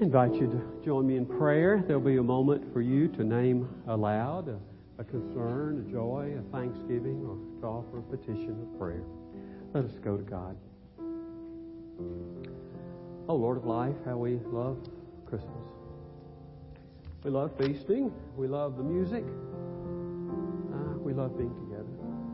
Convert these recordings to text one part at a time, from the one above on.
I invite you to join me in prayer. There'll be a moment for you to name aloud a concern, a joy, a thanksgiving, or to offer a petition of prayer. Let us go to God. Oh, Lord of life, how we love Christmas. We love feasting. We love the music. We love being together.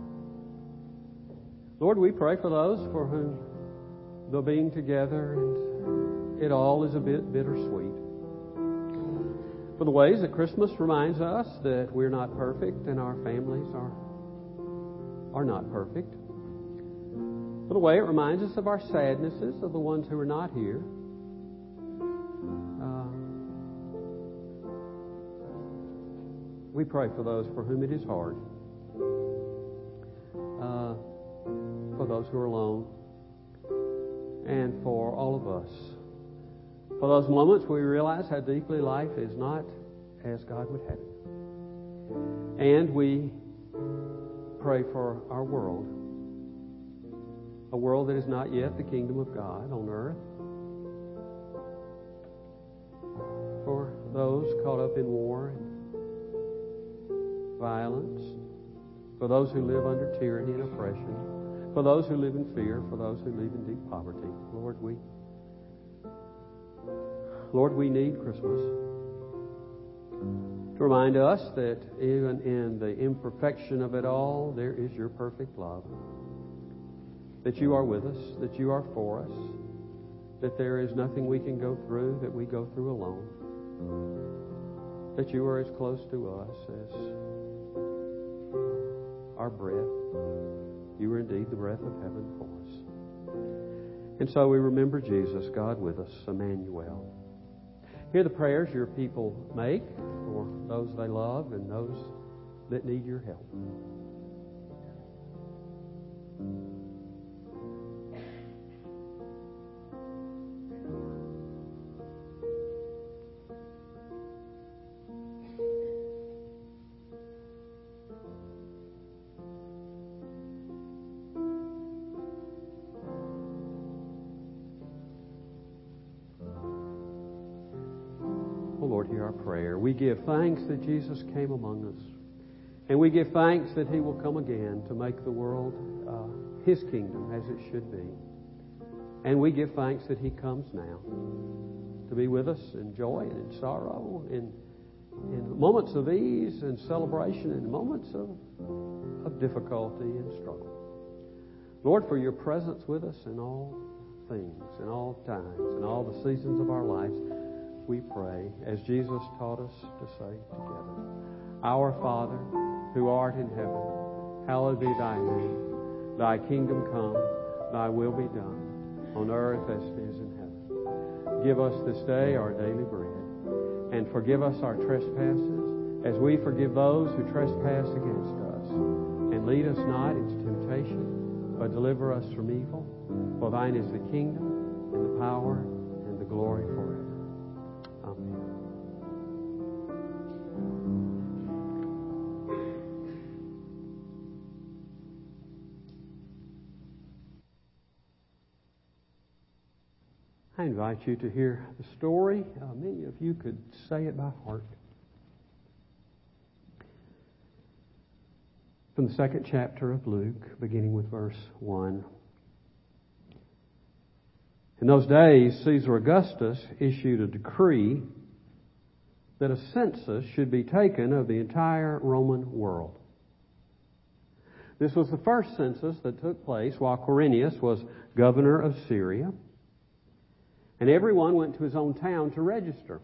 Lord, we pray for those for whom the being together and it all is a bit bittersweet. For the ways that Christmas reminds us that we're not perfect and our families are not perfect. For the way it reminds us of our sadnesses, of the ones who are not here. We pray for those for whom it is hard. For those who are alone. And for all of us. For those moments where we realize how deeply life is not as God would have it. And we pray for our world. A world that is not yet the kingdom of God on earth. For those caught up in war and violence. For those who live under tyranny and oppression. For those who live in fear. For those who live in deep poverty. Lord, we need Christmas to remind us that even in the imperfection of it all, there is your perfect love. That you are with us, that you are for us, that there is nothing we can go through that we go through alone. That you are as close to us as our breath. You are indeed the breath of heaven for us. And so we remember Jesus, God with us, Emmanuel. Hear the prayers your people make for those they love and those that need your help. Lord, hear our prayer. We give thanks that Jesus came among us. And we give thanks that He will come again to make the world His kingdom as it should be. And we give thanks that He comes now to be with us in joy and in sorrow, in moments of ease and celebration, and moments of difficulty and struggle. Lord, for your presence with us in all things, in all times, in all the seasons of our lives, we pray, as Jesus taught us to say together, Our Father, who art in heaven, hallowed be thy name. Thy kingdom come, thy will be done, on earth as it is in heaven. Give us this day our daily bread, and forgive us our trespasses, as we forgive those who trespass against us. And lead us not into temptation, but deliver us from evil. For thine is the kingdom, and the power, and the glory forever. I invite you to hear the story. Many of you could say it by heart. From the 2nd chapter of Luke, beginning with verse 1. In those days, Caesar Augustus issued a decree that a census should be taken of the entire Roman world. This was the first census that took place while Quirinius was governor of Syria. And everyone went to his own town to register.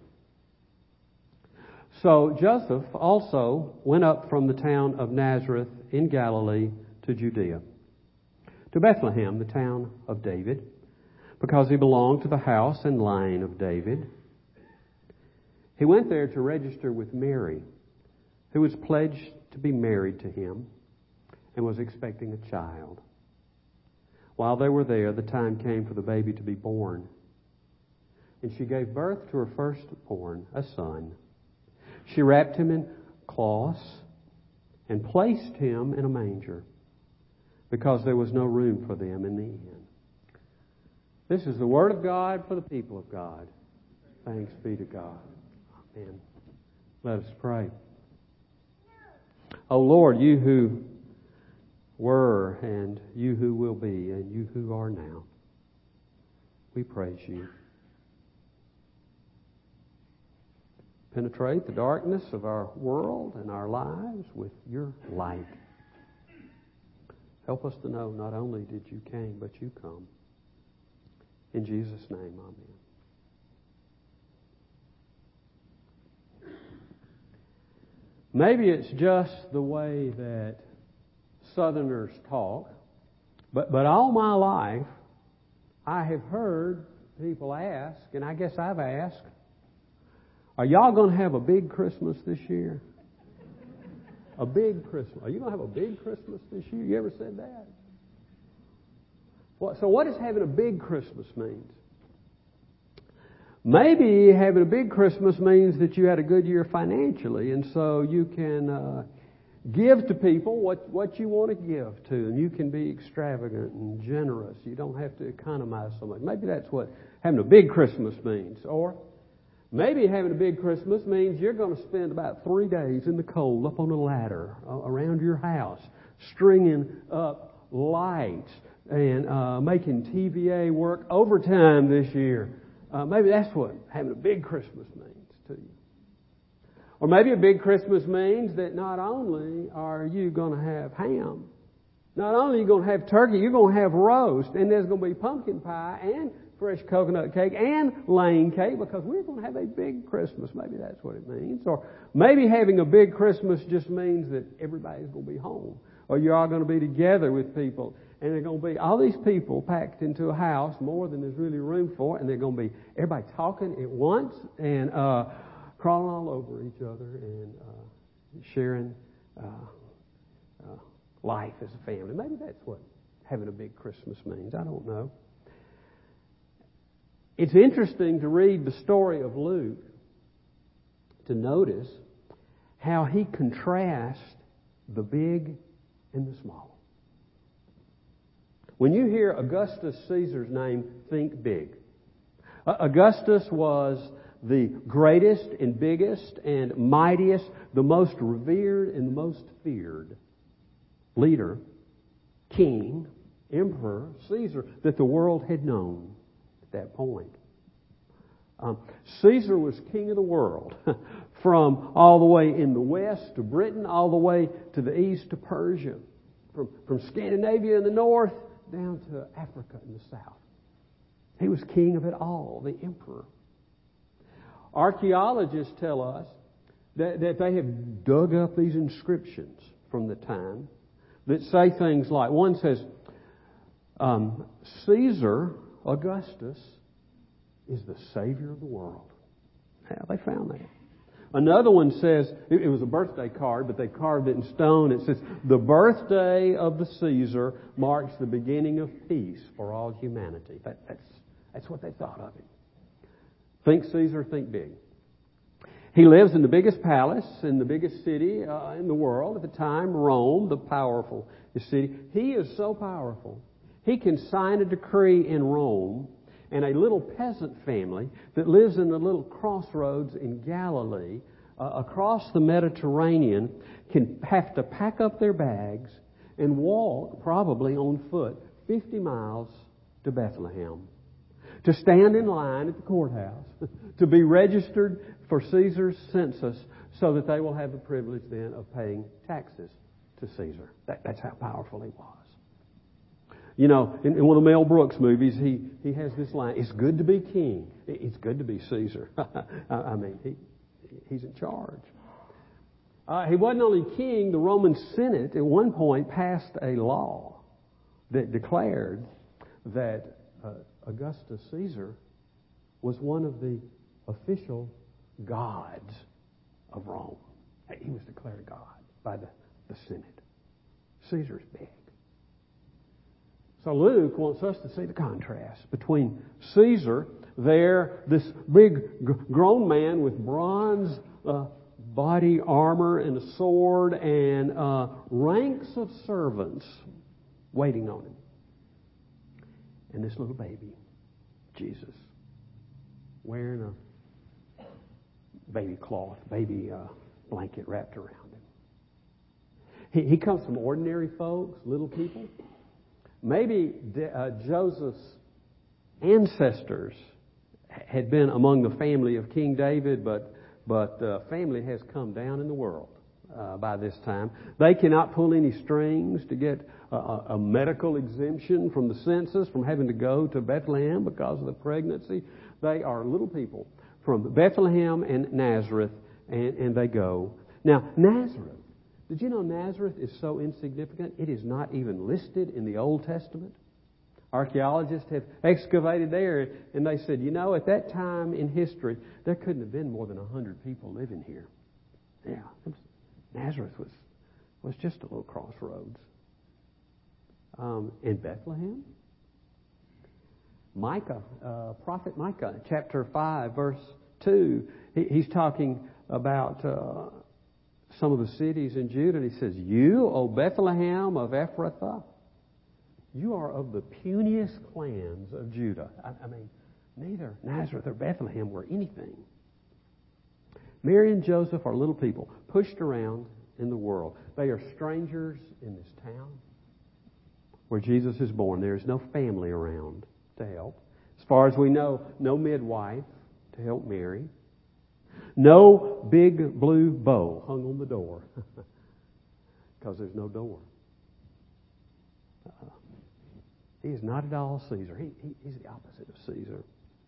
So Joseph also went up from the town of Nazareth in Galilee to Judea, to Bethlehem, the town of David, because he belonged to the house and line of David. He went there to register with Mary, who was pledged to be married to him and was expecting a child. While they were there, the time came for the baby to be born. And she gave birth to her firstborn, a son. She wrapped him in cloths and placed him in a manger because there was no room for them in the inn. This is the word of God for the people of God. Thanks be to God. Amen. Let us pray. Oh Lord, you who were and you who will be and you who are now, we praise you. Penetrate the darkness of our world and our lives with your light. Help us to know not only did you came, but you come. In Jesus' name, amen. Maybe it's just the way that Southerners talk, but all my life I have heard people ask, and I guess I've asked, are y'all going to have a big Christmas this year? A big Christmas. Are you going to have a big Christmas this year? You ever said that? So what does having a big Christmas mean? Maybe having a big Christmas means that you had a good year financially, and so you can give to people what you want to give to, and you can be extravagant and generous. You don't have to economize so much. Maybe that's what having a big Christmas means. Or maybe having a big Christmas means you're going to spend about 3 days in the cold up on a ladder around your house, stringing up lights and making TVA work overtime this year. Maybe that's what having a big Christmas means to you. Or maybe a big Christmas means that not only are you going to have ham, not only are you going to have turkey, you're going to have roast, and there's going to be pumpkin pie and fresh coconut cake and lane cake, because we're going to have a big Christmas. Maybe that's what it means. Or maybe having a big Christmas just means that everybody's going to be home, or you're all going to be together with people, and they're going to be all these people packed into a house, more than there's really room for, and they're going to be everybody talking at once and crawling all over each other and sharing life as a family. Maybe that's what having a big Christmas means. I don't know. It's interesting to read the story of Luke to notice how he contrasts the big and the small. When you hear Augustus Caesar's name, think big. Augustus was the greatest and biggest and mightiest, the most revered and the most feared leader, king, emperor, Caesar that the world had known at that point. Caesar was king of the world, from all the way in the west to Britain, all the way to the east to Persia, from Scandinavia in the north down to Africa in the south. He was king of it all, the emperor. Archaeologists tell us that they have dug up these inscriptions from the time that say things like, one says, Caesar Augustus is the Savior of the world. Yeah, they found that. Another one says, it was a birthday card, but they carved it in stone. It says, the birthday of the Caesar marks the beginning of peace for all humanity. That's what they thought of him. Think Caesar, think big. He lives in the biggest palace, in the biggest city in the world at the time, Rome, the powerful city. He is so powerful, he can sign a decree in Rome, and a little peasant family that lives in the little crossroads in Galilee, across the Mediterranean, can have to pack up their bags and walk, probably on foot, 50 miles to Bethlehem, to stand in line at the courthouse, to be registered for Caesar's census, so that they will have the privilege then of paying taxes to Caesar. That's how powerful he was. You know, in one of the Mel Brooks movies, he has this line, it's good to be king. It's good to be Caesar. I mean, he's in charge. He wasn't only king, the Roman Senate at one point passed a law that declared that Augustus Caesar was one of the official gods of Rome. He was declared God by the Senate. Caesar's big. So Luke wants us to see the contrast between Caesar, there, this big grown man with bronze body armor and a sword and ranks of servants waiting on him. And this little baby, Jesus, wearing a baby cloth, baby blanket wrapped around him. He comes from ordinary folks, little people. Maybe Joseph's ancestors had been among the family of King David, but family has come down in the world by this time. They cannot pull any strings to get a medical exemption from the census, from having to go to Bethlehem because of the pregnancy. They are little people from Bethlehem and Nazareth, and they go. Now, Nazareth, did you know Nazareth is so insignificant? It is not even listed in the Old Testament. Archaeologists have excavated there, and they said, at that time in history, there couldn't have been more than 100 people living here. Yeah, Nazareth was just a little crossroads. In Bethlehem, Micah, prophet Micah, chapter 5, verse 2, he's talking about some of the cities in Judah, and he says, "You, O Bethlehem of Ephrathah, you are of the puniest clans of Judah." I mean, neither Nazareth or Bethlehem were anything. Mary and Joseph are little people, pushed around in the world. They are strangers in this town where Jesus is born. There is no family around to help. As far as we know, no midwife to help Mary. No big blue bow hung on the door because there's no door. He is not at all Caesar. He's the opposite of Caesar.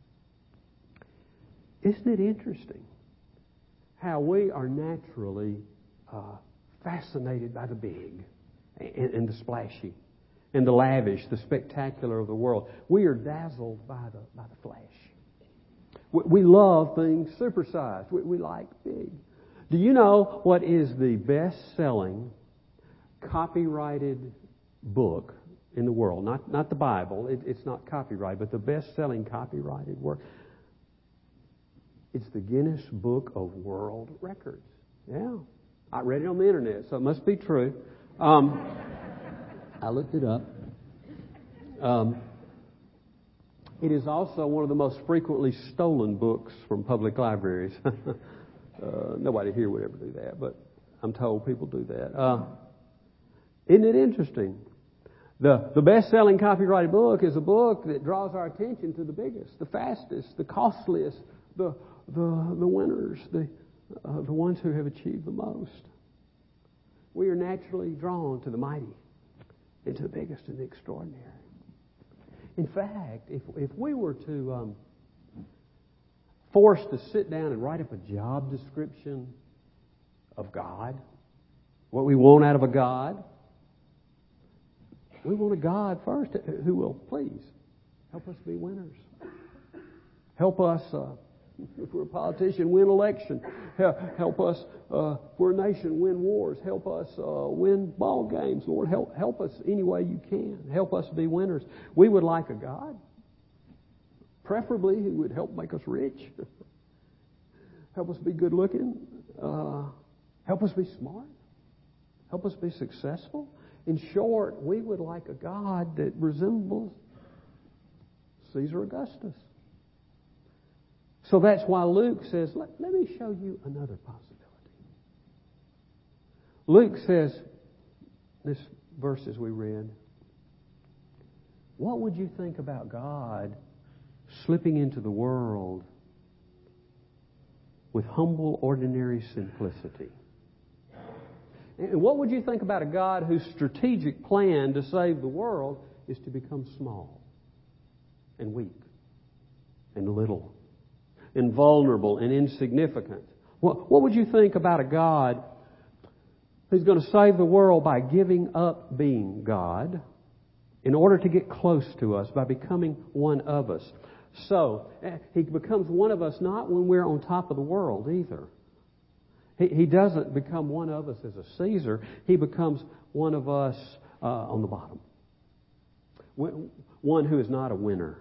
Isn't it interesting how we are naturally fascinated by the big and the splashy and the lavish, the spectacular of the world? We are dazzled by the flesh. We love things supersized. We like big. Do you know what is the best-selling copyrighted book in the world? Not the Bible. It's not copyrighted, but the best-selling copyrighted work. It's the Guinness Book of World Records. Yeah. I read it on the internet, so it must be true. I looked it up. It is also one of the most frequently stolen books from public libraries. Nobody here would ever do that, but I'm told people do that. Isn't it interesting? The best-selling copyrighted book is a book that draws our attention to the biggest, the fastest, the costliest, the winners, the ones who have achieved the most. We are naturally drawn to the mighty and to the biggest and the extraordinary. In fact, if we were to forced to sit down and write up a job description of God, what we want out of a God, we want a God first who will please help us be winners. Help us, if we're a politician, win election. Help us, if we're a nation, win wars. Help us win ball games. Lord, help us any way you can. Help us be winners. We would like a God, preferably who would help make us rich. Help us be good looking. Help us be smart. Help us be successful. In short, we would like a God that resembles Caesar Augustus. So that's why Luke says, let me show you another possibility. Luke says, this verses we read, what would you think about God slipping into the world with humble, ordinary simplicity? And what would you think about a God whose strategic plan to save the world is to become small and weak and little and vulnerable and insignificant? What would you think about a God who's going to save the world by giving up being God in order to get close to us, by becoming one of us? So, He becomes one of us not when we're on top of the world either. He doesn't become one of us as a Caesar. He becomes one of us on the bottom. One who is not a winner.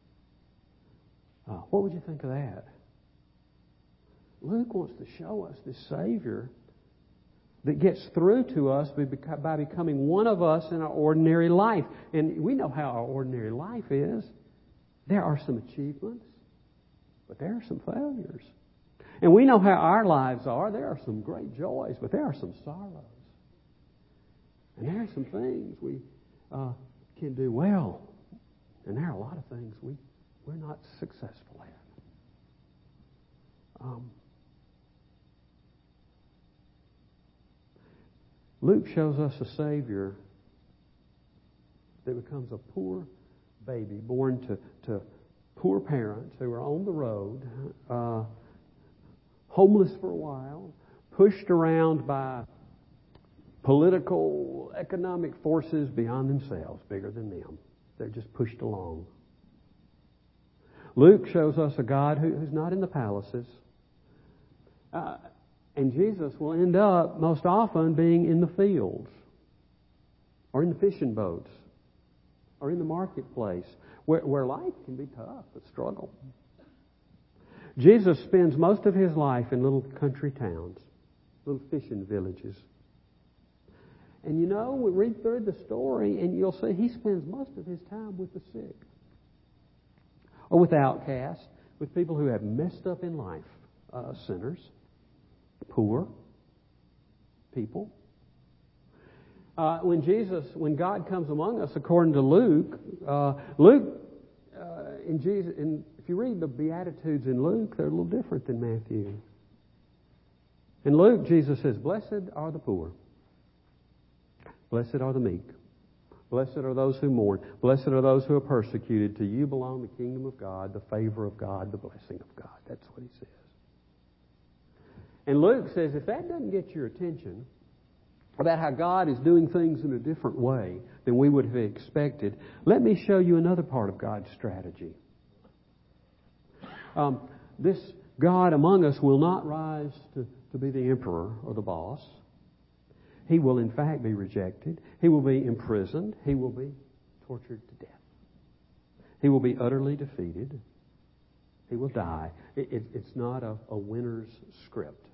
What would you think of that? Luke wants to show us this Savior that gets through to us by becoming one of us in our ordinary life. And we know how our ordinary life is. There are some achievements, but there are some failures. And we know how our lives are. There are some great joys, but there are some sorrows. And there are some things we can do well. And there are a lot of things we're not successful at. Luke shows us a Savior that becomes a poor baby born to poor parents who are on the road, homeless for a while, pushed around by political, economic forces beyond themselves, bigger than them. They're just pushed along. Luke shows us a God who's not in the palaces. And Jesus will end up most often being in the fields or in the fishing boats or in the marketplace where life can be tough, a struggle. Jesus spends most of his life in little country towns, little fishing villages. And you know, we read through the story and you'll see he spends most of his time with the sick or with outcasts, with people who have messed up in life, sinners, poor people. When God comes among us, according to Luke, if you read the Beatitudes in Luke, they're a little different than Matthew. In Luke, Jesus says, "Blessed are the poor. Blessed are the meek. Blessed are those who mourn. Blessed are those who are persecuted. To you belong the kingdom of God, the favor of God, the blessing of God." That's what he says. And Luke says, if that doesn't get your attention about how God is doing things in a different way than we would have expected, let me show you another part of God's strategy. This God among us will not rise to be the emperor or the boss. He will in fact be rejected. He will be imprisoned. He will be tortured to death. He will be utterly defeated. He will die. It's not a winner's script.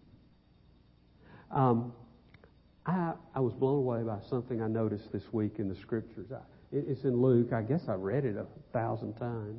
I was blown away by something I noticed this week in the Scriptures. It's in Luke. I guess I've read it 1,000 times.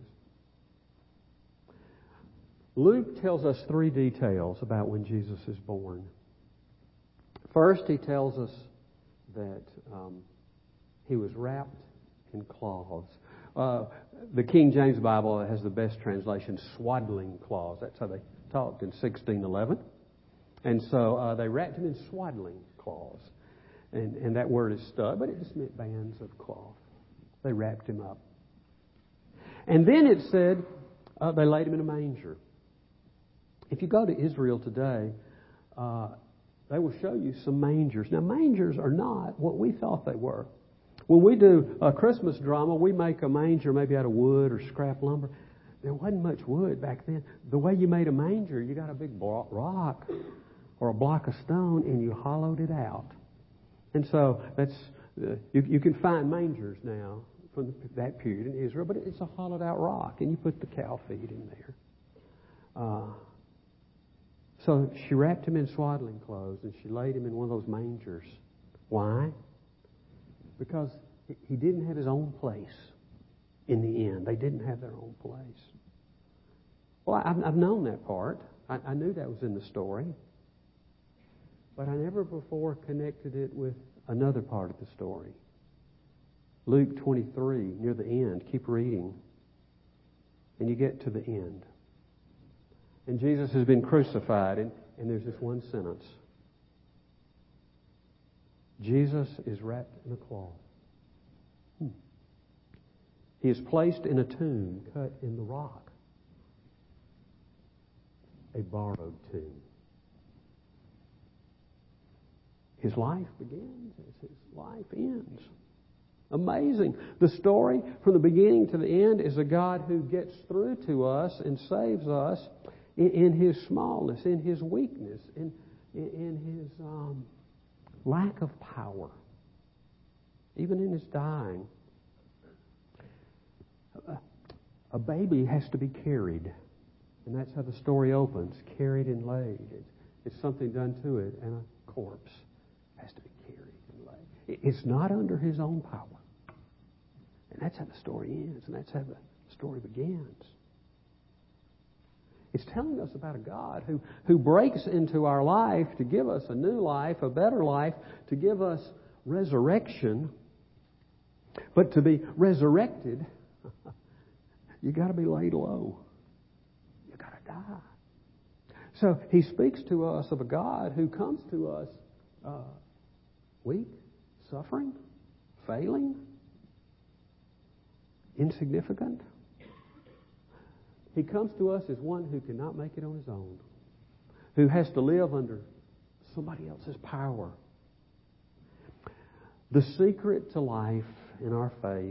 Luke tells us 3 details about when Jesus is born. First, he tells us that he was wrapped in cloths. The King James Bible has the best translation, swaddling cloths. That's how they talked in 1611. And so they wrapped him in swaddling cloths. And that word is stuck, but it just meant bands of cloth. They wrapped him up. And then it said they laid him in a manger. If you go to Israel today, they will show you some mangers. Now, mangers are not what we thought they were. When we do a Christmas drama, we make a manger maybe out of wood or scrap lumber. There wasn't much wood back then. The way you made a manger, you got a big rock or a block of stone and you hollowed it out. And so that's you can find mangers now from that period in Israel, but it's a hollowed out rock and you put the cow feed in there. So she wrapped him in swaddling clothes and she laid him in one of those mangers. Why? Because he didn't have his own place in the end. They didn't have their own place. Well, I've known that part. I knew that was in the story. But I never before connected it with another part of the story. Luke 23, near the end. Keep reading. And you get to the end. And Jesus has been crucified, and there's this one sentence. Jesus is wrapped in a cloth. He is placed in a tomb cut in the rock. A borrowed tomb. His life begins as his life ends. Amazing. The story from the beginning to the end is a God who gets through to us and saves us in his smallness, in his weakness, in his lack of power, even in his dying. A baby has to be carried, and that's how the story opens, carried and laid. It's something done to it, and a corpse has to be carried and laid. It's not under his own power. And that's how the story ends, and that's how the story begins. It's telling us about a God who breaks into our life to give us a new life, a better life, to give us resurrection. But to be resurrected, you got to be laid low. You got to die. So he speaks to us of a God who comes to us weak, suffering, failing, insignificant. He comes to us as one who cannot make it on his own, who has to live under somebody else's power. The secret to life in our faith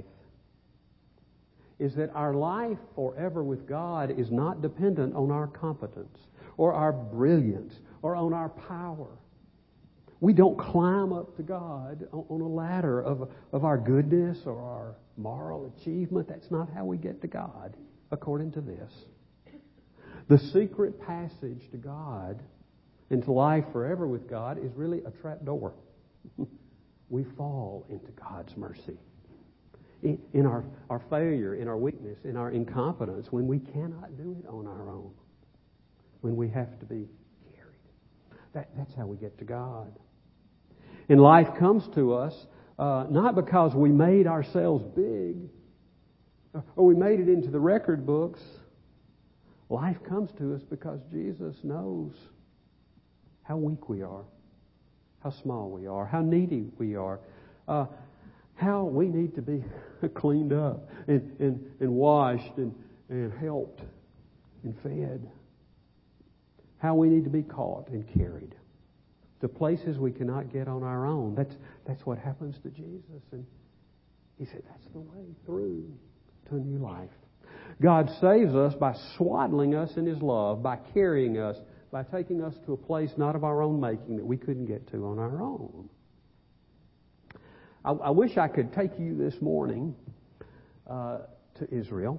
is that our life forever with God is not dependent on our competence or our brilliance or on our power. We don't climb up to God on a ladder of our goodness or our moral achievement. That's not how we get to God, according to this. The secret passage to God and to life forever with God is really a trap door. We fall into God's mercy. In our failure, in our weakness, in our incompetence, when we cannot do it on our own, when we have to be carried. That's how we get to God. And life comes to us not because we made ourselves big or we made it into the record books. Life comes to us because Jesus knows how weak we are, how small we are, how needy we are, how we need to be cleaned up and washed and helped and fed, how we need to be caught and carried to places we cannot get on our own. That's what happens to Jesus. And he said that's the way through to a new life. God saves us by swaddling us in his love, by carrying us, by taking us to a place not of our own making that we couldn't get to on our own. I wish I could take you this morning to Israel.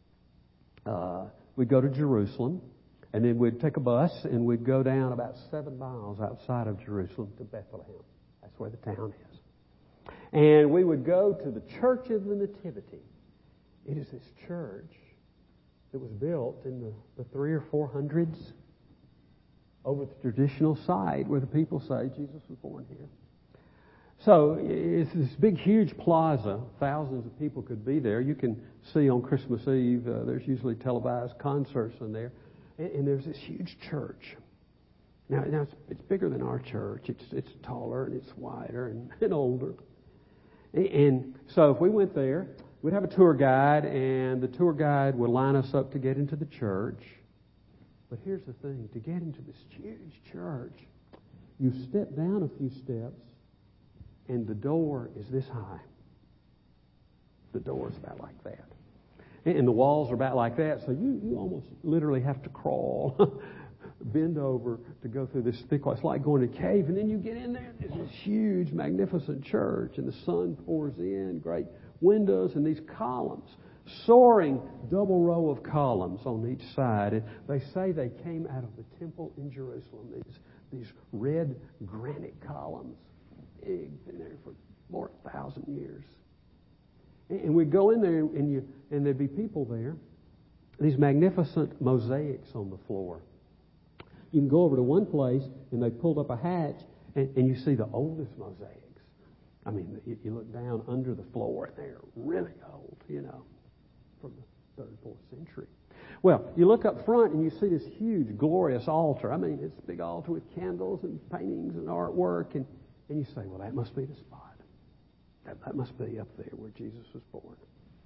We'd go to Jerusalem, and then we'd take a bus, and we'd go down about 7 miles outside of Jerusalem to Bethlehem. That's where the town is. And we would go to the Church of the Nativity. It is this church that was built in the 300s or 400s over the traditional site where the people say Jesus was born here. So it's this big, huge plaza. Thousands of people could be there. You can see on Christmas Eve, there's usually televised concerts in there. And there's this huge church. Now it's bigger than our church. It's taller and it's wider and older. And so if we went there, we'd have a tour guide, and the tour guide would line us up to get into the church. But here's the thing. To get into this huge church, you step down a few steps, and the door is this high. The door is about like that. And the walls are about like that, so you almost literally have to crawl, bend over to go through this thick wall. It's like going to a cave, and then you get in there, and there's this huge, magnificent church, and the sun pours in, great windows, and these columns, soaring double row of columns on each side. And they say they came out of the temple in Jerusalem, these red granite columns. Been there for more than 1,000 years. And we'd go in there, and there'd be people there. These magnificent mosaics on the floor. You can go over to one place, and they pulled up a hatch, and you see the oldest mosaics. I mean, you look down under the floor, and they're really old, from the 3rd, 4th century. Well, you look up front, and you see this huge, glorious altar. I mean, it's a big altar with candles and paintings and artwork, and you say, well, that must be the spot. That must be up there where Jesus was born.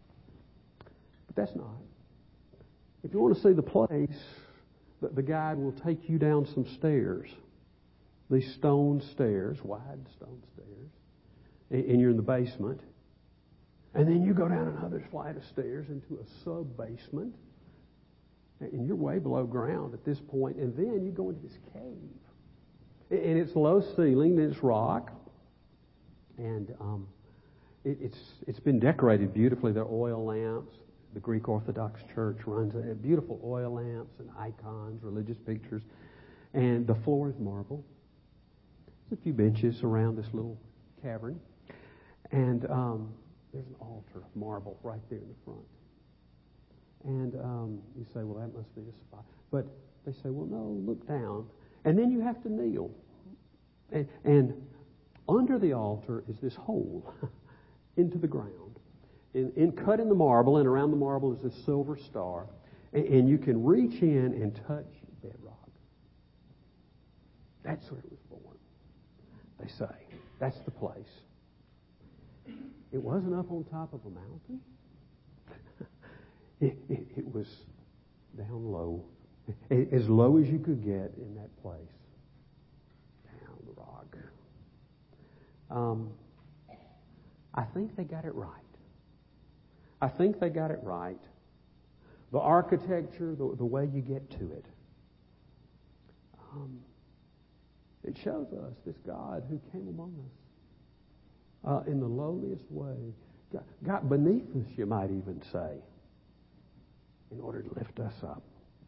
But that's not. If you want to see the place, the guide will take you down some stairs. These stone stairs, wide stone stairs. And you're in the basement. And then you go down another flight of stairs into a sub-basement. And you're way below ground at this point. And then you go into this cave. And it's low ceilinged, and it's rock. And it's been decorated beautifully. There are oil lamps. The Greek Orthodox Church runs it. Beautiful oil lamps and icons, religious pictures. And the floor is marble. There's a few benches around this little cavern. And there's an altar of marble right there in the front. And you say, well, that must be a spot. But they say, well, no, look down. And then you have to kneel. And under the altar is this hole into the ground. Cut in the marble, and around the marble is this silver star. And you can reach in and touch bedrock. That's where it was born, they say. That's the place. It wasn't up on top of a mountain. It was down low, as low as you could get in that place. Down the rock. I think they got it right. I think they got it right. The architecture, the way you get to it. It shows us this God who came among us in the lowliest way, got beneath us, you might even say, in order to lift us up.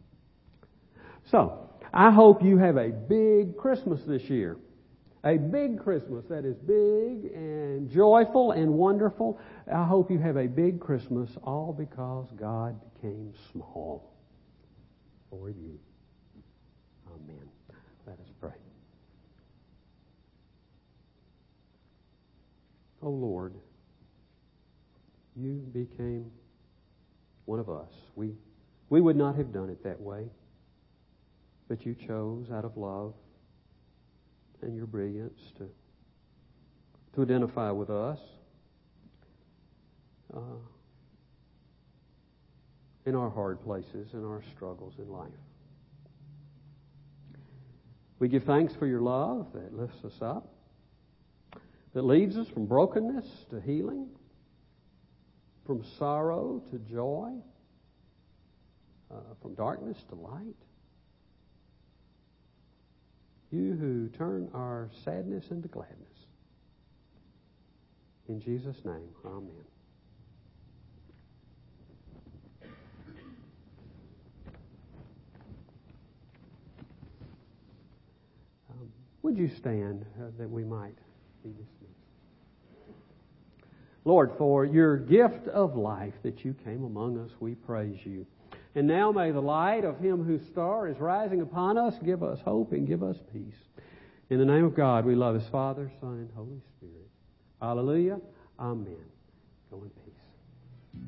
So, I hope you have a big Christmas this year. A big Christmas that is big and joyful and wonderful. I hope you have a big Christmas, all because God became small for you. Amen. Let us pray. Oh Lord, you became one of us. We would not have done it that way, but you chose out of love and your brilliance to identify with us in our hard places, in our struggles in life. We give thanks for your love that lifts us up, that leads us from brokenness to healing, from sorrow to joy, from darkness to light. You who turn our sadness into gladness. In Jesus' name, amen. Would you stand that we might be dismissed? Lord, for your gift of life that you came among us, we praise you. And now may the light of him whose star is rising upon us give us hope and give us peace. In the name of God, we love his Father, Son, and Holy Spirit. Hallelujah. Amen. Go in peace.